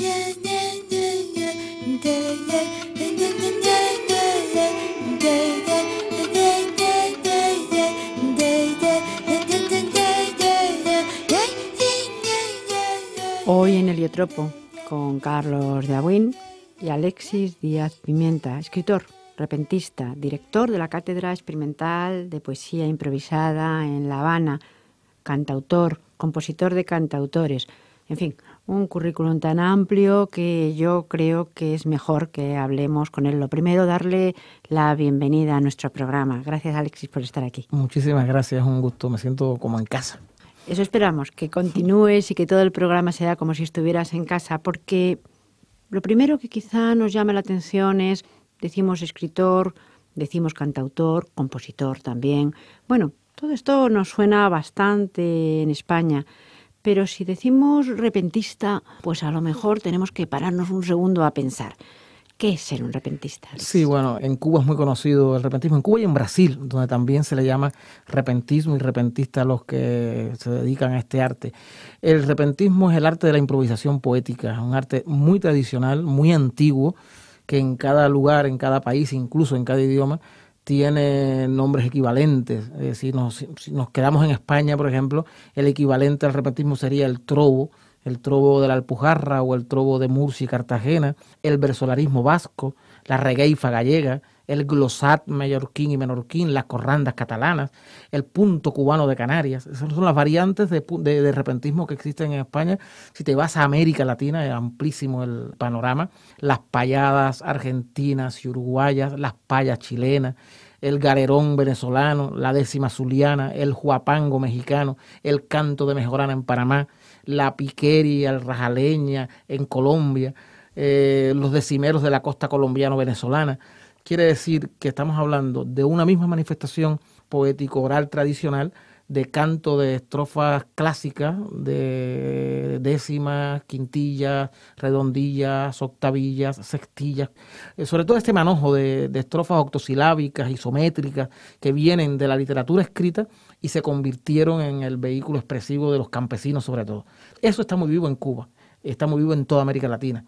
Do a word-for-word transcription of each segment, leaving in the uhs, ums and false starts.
Hoy en Heliotropo con Carlos de Agüín y Alexis Díaz Pimienta, escritor, repentista, director de la Cátedra Experimental de Poesía Improvisada en La Habana, cantautor, compositor de cantautores, en fin, un currículum tan amplio que yo creo que es mejor que hablemos con él. Lo primero, darle la bienvenida a nuestro programa. Gracias, Alexis, por estar aquí. Muchísimas gracias, es un gusto, me siento como en casa. Eso esperamos, que continúes y que todo el programa sea como si estuvieras en casa, porque lo primero que quizá nos llama la atención es, decimos escritor, decimos cantautor, compositor también. Bueno, todo esto nos suena bastante en España, pero si decimos repentista, pues a lo mejor tenemos que pararnos un segundo a pensar. ¿Qué es ser un repentista? Sí, bueno, en Cuba es muy conocido el repentismo, en Cuba y en Brasil, donde también se le llama repentismo y repentista a los que se dedican a este arte. El repentismo es el arte de la improvisación poética, es un arte muy tradicional, muy antiguo, que en cada lugar, en cada país, incluso en cada idioma, tiene nombres equivalentes. Es decir, nos, si nos quedamos en España, por ejemplo, el equivalente al repentismo sería el trobo, el trobo de la Alpujarra o el trobo de Murcia y Cartagena, el versolarismo vasco, la regueifa gallega, el glosat mallorquín y menorquín, las corrandas catalanas, el punto cubano de Canarias. Esas son las variantes de, de, de repentismo que existen en España. Si te vas a América Latina, es amplísimo el panorama. Las payadas argentinas y uruguayas, las payas chilenas, el galerón venezolano, la décima zuliana, el huapango mexicano, el canto de mejorana en Panamá, la piqueria, el rajaleña en Colombia, eh, los decimeros de la costa colombiano-venezolana. Quiere decir que estamos hablando de una misma manifestación poético-oral tradicional, de canto de estrofas clásicas, de décimas, quintillas, redondillas, octavillas, sextillas, eh, sobre todo este manojo de, de estrofas octosilábicas, isométricas, que vienen de la literatura escrita y se convirtieron en el vehículo expresivo de los campesinos sobre todo. Eso está muy vivo en Cuba, está muy vivo en toda América Latina.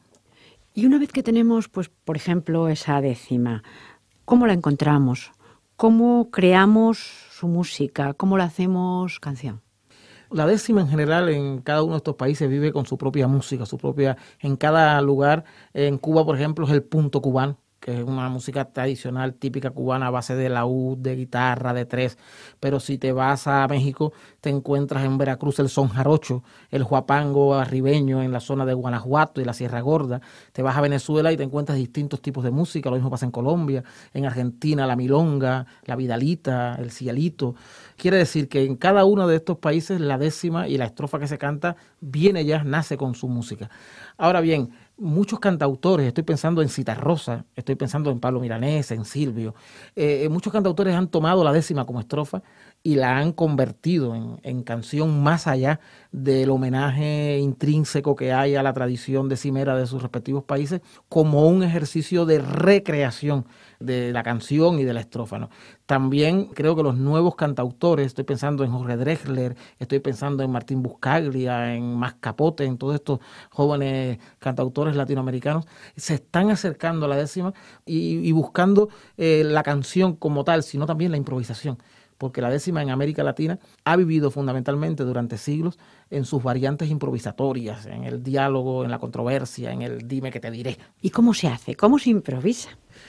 Y una vez que tenemos, pues, por ejemplo, esa décima, ¿cómo la encontramos? ¿Cómo creamos su música? ¿Cómo la hacemos canción? La décima en general en cada uno de estos países vive con su propia música, su propia, en cada lugar. En Cuba, por ejemplo, es el punto cubano, que es una música tradicional típica cubana a base de laúd, de guitarra, de tres. Pero si te vas a México, te encuentras en Veracruz el son jarocho, el huapango arribeño en la zona de Guanajuato y la Sierra Gorda. Te vas a Venezuela y te encuentras distintos tipos de música. Lo mismo pasa en Colombia, en Argentina la milonga, la vidalita, el cielito. Quiere decir que en cada uno de estos países la décima y la estrofa que se canta viene ya, nace con su música. Ahora bien, muchos cantautores, estoy pensando en Citarrosa, estoy pensando en Pablo Milanés, en Silvio, eh, muchos cantautores han tomado la décima como estrofa y la han convertido en, en canción más allá del homenaje intrínseco que hay a la tradición decimera de sus respectivos países, como un ejercicio de recreación de la canción y de la estrofa, ¿no? También creo que los nuevos cantautores, estoy pensando en Jorge Drexler, estoy pensando en Martín Buscaglia, en Mas Capote, en todos estos jóvenes cantautores latinoamericanos, se están acercando a la décima y, y buscando eh, la canción como tal, sino también la improvisación. Porque la décima en América Latina ha vivido fundamentalmente durante siglos en sus variantes improvisatorias, en el diálogo, en la controversia, en el dime que te diré. ¿Y cómo se hace? ¿Cómo se improvisa?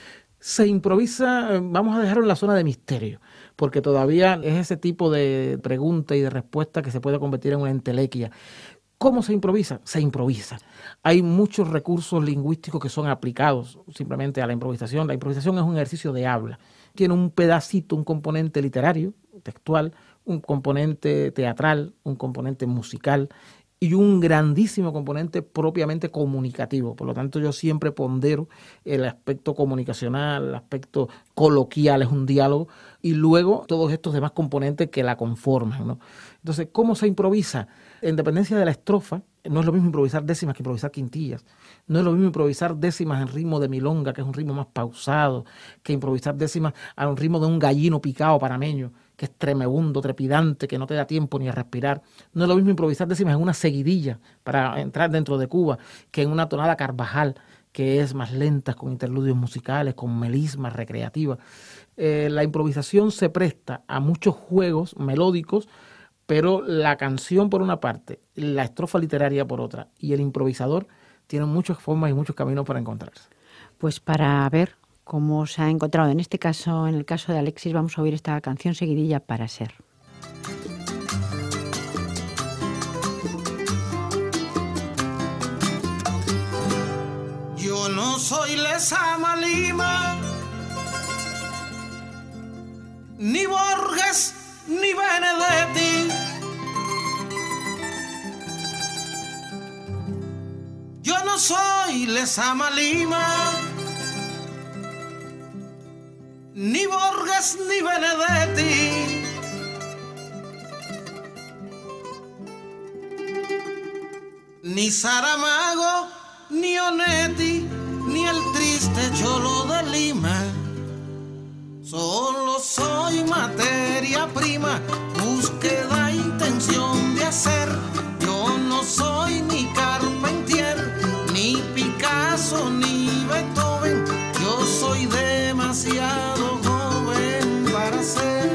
Se improvisa, vamos a dejarlo en la zona de misterio, porque todavía es ese tipo de pregunta y de respuesta que se puede convertir en una entelequia. ¿Cómo se improvisa? Se improvisa. Hay muchos recursos lingüísticos que son aplicados simplemente a la improvisación. La improvisación es un ejercicio de habla. Tiene un pedacito, un componente literario, textual, un componente teatral, un componente musical y un grandísimo componente propiamente comunicativo. Por lo tanto, yo siempre pondero el aspecto comunicacional, el aspecto coloquial, es un diálogo, y luego todos estos demás componentes que la conforman, ¿no? Entonces, ¿cómo se improvisa? En dependencia de la estrofa, no es lo mismo improvisar décimas que improvisar quintillas. No es lo mismo improvisar décimas en ritmo de milonga, que es un ritmo más pausado, que improvisar décimas a un ritmo de un gallino picado panameño, que es tremebundo, trepidante, que no te da tiempo ni a respirar. No es lo mismo improvisar décimas en una seguidilla para entrar dentro de Cuba que en una tonada Carvajal, que es más lenta, con interludios musicales, con melismas recreativas. Eh, la improvisación se presta a muchos juegos melódicos, pero la canción por una parte, la estrofa literaria por otra, y el improvisador tienen muchas formas y muchos caminos para encontrarse. Pues para ver cómo se ha encontrado en este caso, en el caso de Alexis, vamos a oír esta canción seguidilla, Para ser. Yo no soy Lezama Lima, ni Borges, ni Benedetti. Yo no soy Lezama Lima, ni Borges, ni Benedetti. Ni Saramago, ni Onetti, ni el triste Cholo de Lima. Solo soy materia prima, búsqueda, intención de hacer. Yo no soy ni Carpentier, ni Picasso, ni Beethoven. Yo soy demasiado joven para ser.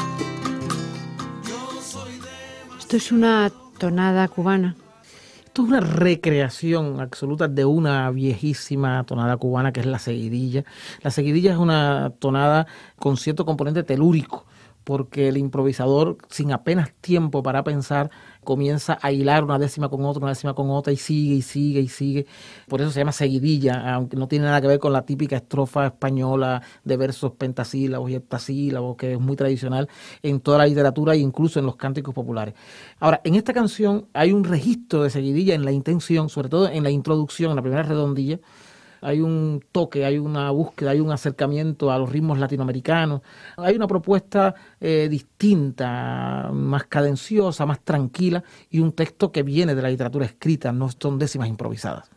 Yo soy demasiado... Esto es una tonada cubana. Esto es una recreación absoluta de una viejísima tonada cubana que es la seguidilla. La seguidilla es una tonada con cierto componente telúrico, porque el improvisador, sin apenas tiempo para pensar, comienza a hilar una décima con otra, una décima con otra, y sigue, y sigue, y sigue. Por eso se llama seguidilla, aunque no tiene nada que ver con la típica estrofa española de versos pentasílabos y heptasílabos, que es muy tradicional en toda la literatura e incluso en los cánticos populares. Ahora, en esta canción hay un registro de seguidilla en la intención, sobre todo en la introducción, en la primera redondilla. Hay un toque, hay una búsqueda, hay un acercamiento a los ritmos latinoamericanos. Hay una propuesta eh, distinta, más cadenciosa, más tranquila, y un texto que viene de la literatura escrita, no son décimas improvisadas.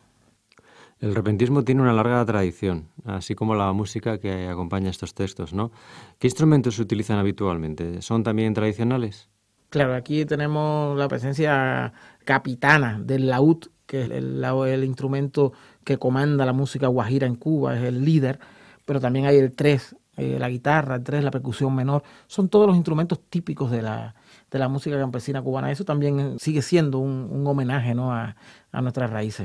El repentismo tiene una larga tradición, así como la música que acompaña estos textos, ¿no? ¿Qué instrumentos se utilizan habitualmente? ¿Son también tradicionales? Claro, aquí tenemos la presencia capitana del laúd, que es el, el instrumento que comanda la música guajira en Cuba, es el líder, pero también hay el tres, eh, la guitarra, el tres, la percusión menor, son todos los instrumentos típicos de la, de la música campesina cubana. Eso también sigue siendo un, un homenaje, ¿no?, a, a nuestras raíces.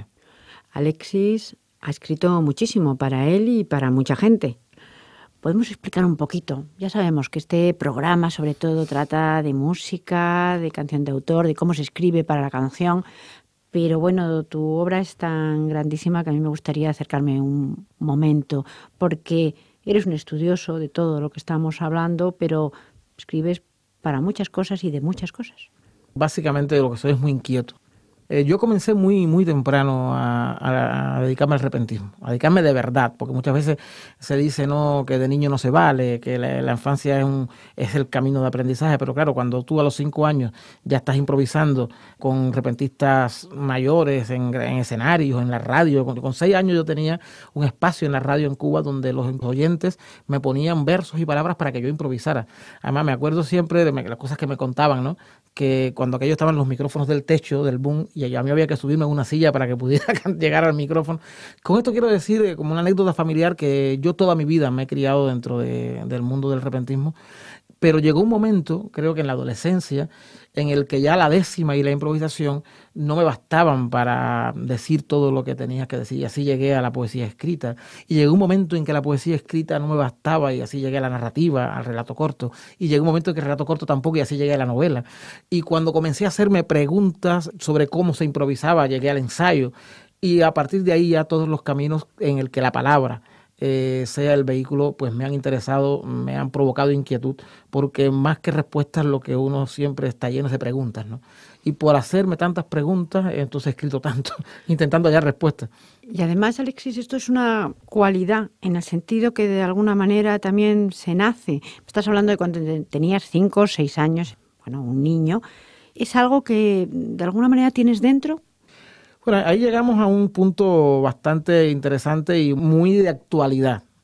Alexis ha escrito muchísimo para él y para mucha gente. ¿Podemos explicar un poquito? Ya sabemos que este programa sobre todo trata de música, de canción de autor, de cómo se escribe para la canción. Pero bueno, tu obra es tan grandísima que a mí me gustaría acercarme un momento, porque eres un estudioso de todo lo que estamos hablando, pero escribes para muchas cosas y de muchas cosas. Básicamente lo que soy es muy inquieto. Eh, yo comencé muy, muy temprano a, a, a dedicarme al repentismo, a dedicarme de verdad, porque muchas veces se dice no, que de niño no se vale, que la, la infancia es, un, es el camino de aprendizaje, pero claro, cuando tú a los cinco años ya estás improvisando con repentistas mayores en, en escenarios, en la radio, con, con seis años yo tenía un espacio en la radio en Cuba donde los oyentes me ponían versos y palabras para que yo improvisara. Además me acuerdo siempre de las cosas que me contaban, ¿no?, que cuando aquellos estaban los micrófonos del techo, del boom, y a mí había que subirme a una silla para que pudiera llegar al micrófono. Con esto quiero decir, eh, como una anécdota familiar, que yo toda mi vida me he criado dentro de, del mundo del repentismo, pero llegó un momento, creo que en la adolescencia, en el que ya la décima y la improvisación no me bastaban para decir todo lo que tenía que decir, y así llegué a la poesía escrita. Y llegó un momento en que la poesía escrita no me bastaba, y así llegué a la narrativa, al relato corto. Y llegó un momento en que el relato corto tampoco, y así llegué a la novela. Y cuando comencé a hacerme preguntas sobre cómo se improvisaba, llegué al ensayo. Y a partir de ahí ya todos los caminos en el que la palabra Eh, sea el vehículo, pues me han interesado, me han provocado inquietud, porque más que respuestas lo que uno siempre está lleno de preguntas, ¿no? Y por hacerme tantas preguntas, entonces he escrito tanto, intentando hallar respuestas. Y además, Alexis, esto es una cualidad, en el sentido que de alguna manera también se nace. Estás hablando de cuando tenías cinco o seis años, bueno, un niño. ¿Es algo que de alguna manera tienes dentro? Bueno, ahí llegamos a un punto bastante interesante y muy de actualidad,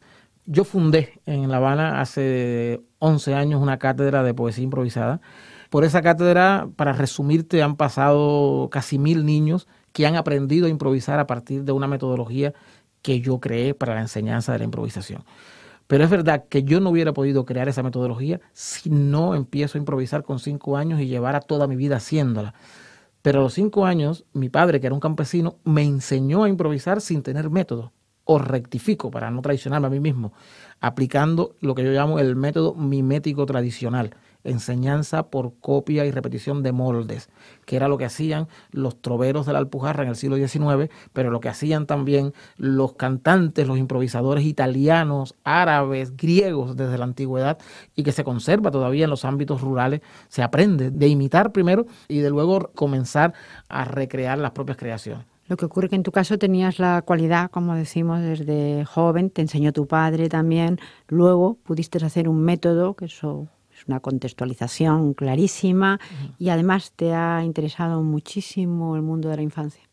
Yo fundé en La Habana hace once años una cátedra de poesía improvisada. Por esa cátedra, para resumirte, han pasado casi mil niños que han aprendido a improvisar a partir de una metodología que yo creé para la enseñanza de la improvisación. Pero es verdad que yo no hubiera podido crear esa metodología si no empiezo a improvisar con cinco años y llevara toda mi vida haciéndola. Pero a los cinco años, mi padre, que era un campesino, me enseñó a improvisar sin tener método. O rectifico, para no traicionarme a mí mismo, aplicando lo que yo llamo el método mimético tradicional, enseñanza por copia y repetición de moldes, que era lo que hacían los troveros de la Alpujarra en el siglo diecinueve, pero lo que hacían también los cantantes, los improvisadores italianos, árabes, griegos desde la antigüedad, y que se conserva todavía en los ámbitos rurales. Se aprende de imitar primero y de luego comenzar a recrear las propias creaciones. Lo que ocurre que en tu caso tenías la cualidad, como decimos, desde joven, te enseñó tu padre también, luego pudiste hacer un método, que eso es una contextualización clarísima, uh-huh. Y además te ha interesado muchísimo el mundo de la infancia.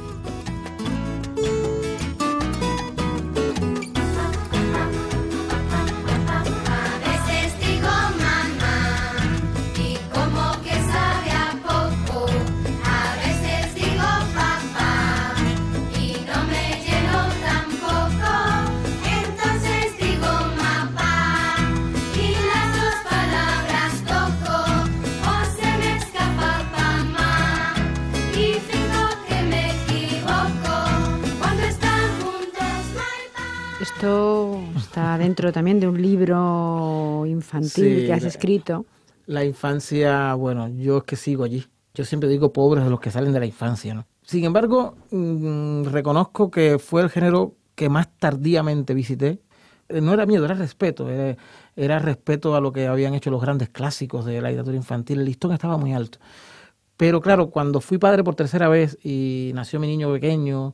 Esto está dentro también de un libro infantil sí, que has la, escrito. La infancia, bueno, yo es que sigo allí. Yo siempre digo pobres de los que salen de la infancia, ¿no? Sin embargo, mmm, reconozco que fue el género que más tardíamente visité. No era miedo, era respeto. Era, era respeto a lo que habían hecho los grandes clásicos de la literatura infantil. El listón estaba muy alto. Pero claro, cuando fui padre por tercera vez y nació mi niño pequeño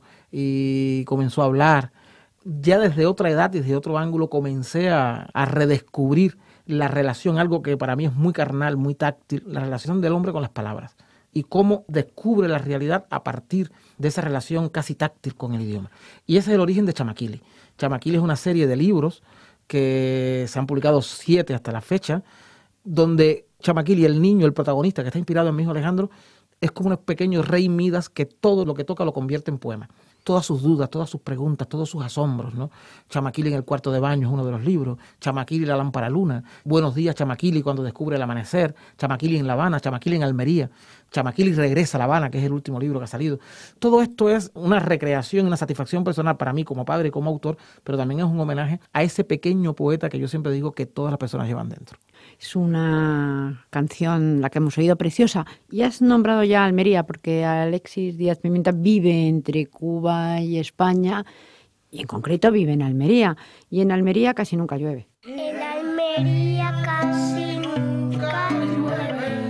y comenzó a hablar, ya desde otra edad, desde otro ángulo, comencé a, a redescubrir la relación, algo que para mí es muy carnal, muy táctil, la relación del hombre con las palabras y cómo descubre la realidad a partir de esa relación casi táctil con el idioma. Y ese es el origen de Chamaquili. Chamaquili es una serie de libros que se han publicado siete hasta la fecha, donde Chamaquili, el niño, el protagonista que está inspirado en mi hijo Alejandro, es como un pequeño rey Midas que todo lo que toca lo convierte en poema. Todas sus dudas, todas sus preguntas, todos sus asombros, ¿no? Chamaquili en el cuarto de baño es uno de los libros, Chamaquili la lámpara luna, Buenos días Chamaquili cuando descubre el amanecer, Chamaquili en La Habana, Chamaquili en Almería, Chamaquili regresa a La Habana, que es el último libro que ha salido. Todo esto es una recreación, una satisfacción personal para mí como padre y como autor, pero también es un homenaje a ese pequeño poeta que yo siempre digo que todas las personas llevan dentro. Es una canción, la que hemos oído, preciosa. Y has nombrado ya Almería, porque Alexis Díaz Pimienta vive entre Cuba y España, y en concreto vive en Almería. Y en Almería casi nunca llueve. En Almería casi nunca llueve,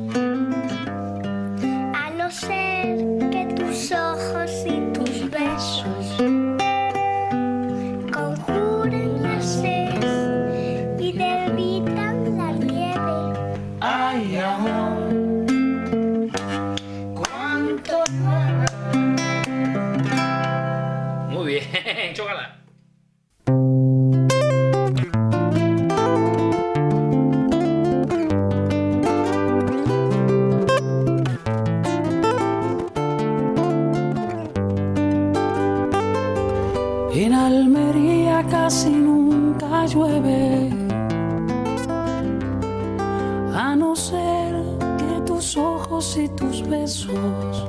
a no ser que tus ojos y tus besos conjuren la sed y derritan la nieve. Ay, amor, cuánto llueve. Muy bien, chócala. En Almería casi nunca llueve, a no ser que tus ojos y tus besos.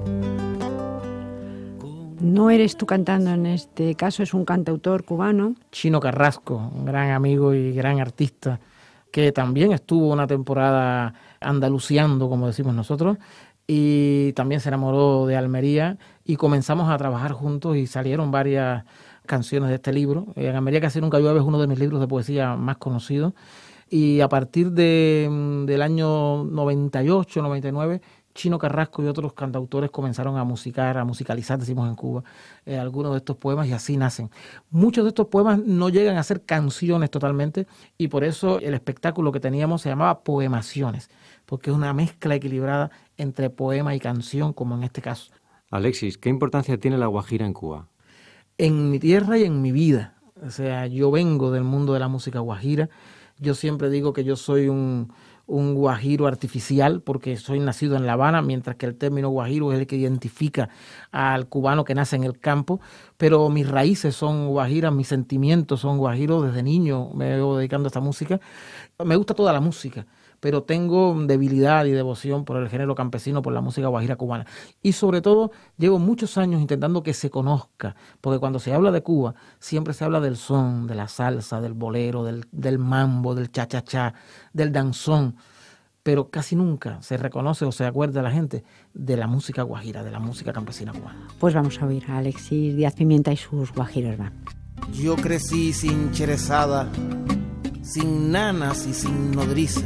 No eres tú cantando en este caso, es un cantautor cubano. Chino Carrasco, un gran amigo y gran artista, que también estuvo una temporada andaluciando, como decimos nosotros, y también se enamoró de Almería y comenzamos a trabajar juntos y salieron varias canciones de este libro. En Almería casi nunca llueve es uno de mis libros de poesía más conocidos y a partir de, del año noventa y ocho, noventa y nueve, Chino Carrasco y otros cantautores comenzaron a musicar, a musicalizar, decimos en Cuba, eh, algunos de estos poemas y así nacen. Muchos de estos poemas no llegan a ser canciones totalmente y por eso el espectáculo que teníamos se llamaba Poemaciones, porque es una mezcla equilibrada entre poema y canción, como en este caso. Alexis, ¿qué importancia tiene la guajira en Cuba? En mi tierra y en mi vida. O sea, yo vengo del mundo de la música guajira. Yo siempre digo que yo soy un, un guajiro artificial porque soy nacido en La Habana, mientras que el término guajiro es el que identifica al cubano que nace en el campo. Pero mis raíces son guajiras, mis sentimientos son guajiros. Desde niño me veo dedicando a esta música. Me gusta toda la música, pero tengo debilidad y devoción por el género campesino, por la música guajira cubana. Y sobre todo, llevo muchos años intentando que se conozca, porque cuando se habla de Cuba, siempre se habla del son, de la salsa, del bolero, del, del mambo, del cha-cha-cha, del danzón, pero casi nunca se reconoce o se acuerda a la gente de la música guajira, de la música campesina cubana. Pues vamos a oír a Alexis Díaz Pimienta y sus guajiros van. Yo crecí sin cherezada, sin nanas y sin nodriza,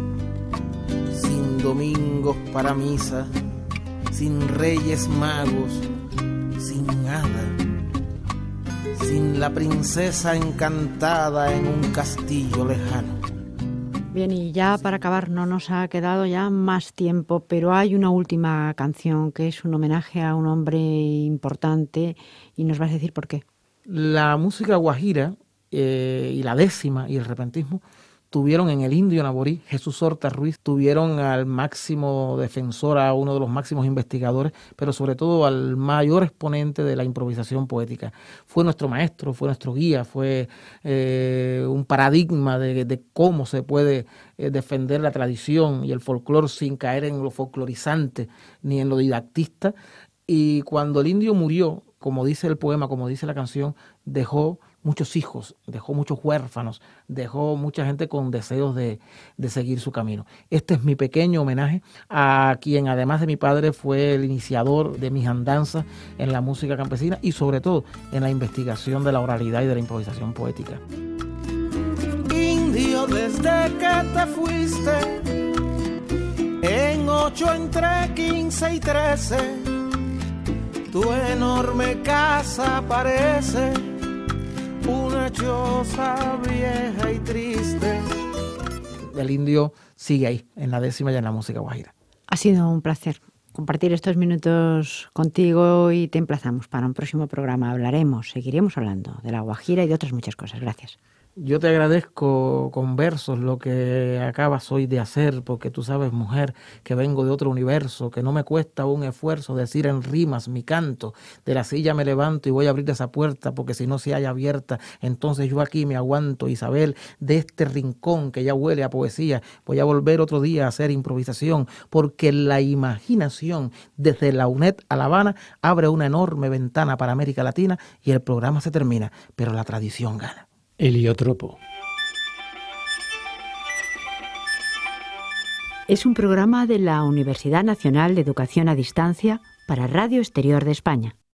sin domingos para misa, sin reyes magos, sin nada, sin la princesa encantada en un castillo lejano. Bien, y ya para acabar, no nos ha quedado ya más tiempo, pero hay una última canción que es un homenaje a un hombre importante y nos vas a decir por qué. La música guajira eh, y la décima y el repentismo tuvieron en el indio naborí, Jesús Horta Ruiz, tuvieron al máximo defensor, a uno de los máximos investigadores, pero sobre todo al mayor exponente de la improvisación poética. Fue nuestro maestro, fue nuestro guía, fue eh, un paradigma de, de cómo se puede eh, defender la tradición y el folclore sin caer en lo folclorizante ni en lo didactista. Y cuando el indio murió, como dice el poema, como dice la canción, dejó muchos hijos, dejó muchos huérfanos, dejó mucha gente con deseos de, de seguir su camino. Este es mi pequeño homenaje a quien, además de mi padre, fue el iniciador de mis andanzas en la música campesina y sobre todo en la investigación de la oralidad y de la improvisación poética. Indio, desde que te fuiste, en ocho entre quince y trece, tu enorme casa parece una choza vieja y triste. El indio sigue ahí, en la décima y en la música guajira. Ha sido un placer compartir estos minutos contigo y te emplazamos para un próximo programa. Hablaremos, seguiremos hablando de la guajira y de otras muchas cosas. Gracias. Yo te agradezco con versos lo que acabas hoy de hacer, porque tú sabes, mujer, que vengo de otro universo, que no me cuesta un esfuerzo decir en rimas mi canto. De la silla me levanto y voy a abrir esa puerta, porque si no se halla abierta, entonces yo aquí me aguanto. Isabel, de este rincón que ya huele a poesía, voy a volver otro día a hacer improvisación, porque la imaginación desde la UNED a La Habana abre una enorme ventana para América Latina y el programa se termina, pero la tradición gana. Heliotropo. Es un programa de la Universidad Nacional de Educación a Distancia para Radio Exterior de España.